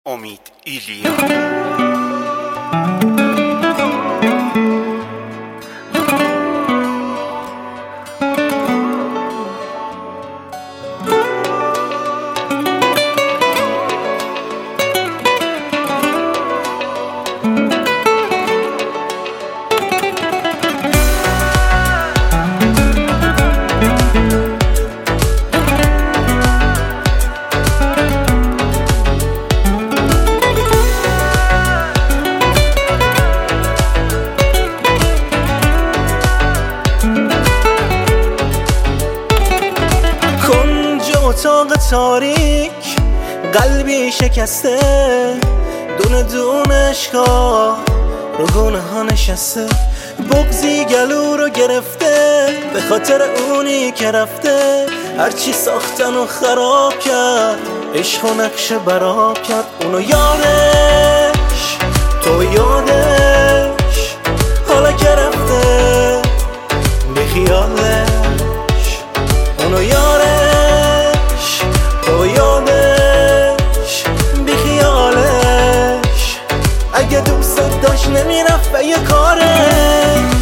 امید ایلیا. اتاق تاریک قلبی شکسته، دونه دونه اشکا رو گونه ها نشسته، بغضی گلو رو گرفته به خاطر اونی که رفته، هرچی ساختن و خراب کرد، عشق و نقشه براب کرد. اونو یادش، تو یادش، حالا که رفته بی خیالش. اونو یادش، تو یادش، بی خیالش. اگه دوست داشت نمیرفت به یه کارش.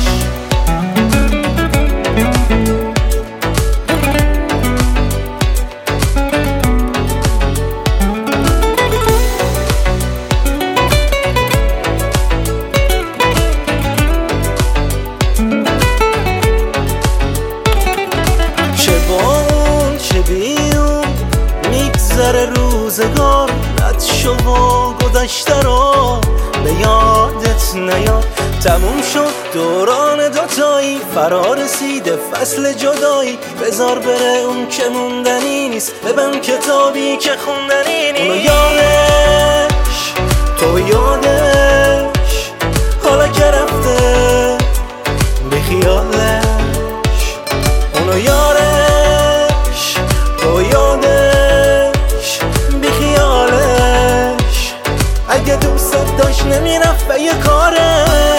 چه با اون چه بیون میگذره روزگار، رد شو و گذشته رو به یادت نیاد. تموم شد دوران دوتایی، فرا رسیده فصل جدایی. بذار بره اون که موندنی نیست، ببن کتابی که خوندنی نیست. اونو یادش، تو یادش، حالا که رفته بی خیالش. اونو یادش، تو یادش، بی خیالش. اگه دوست داشت نمیرفت به یه کارش.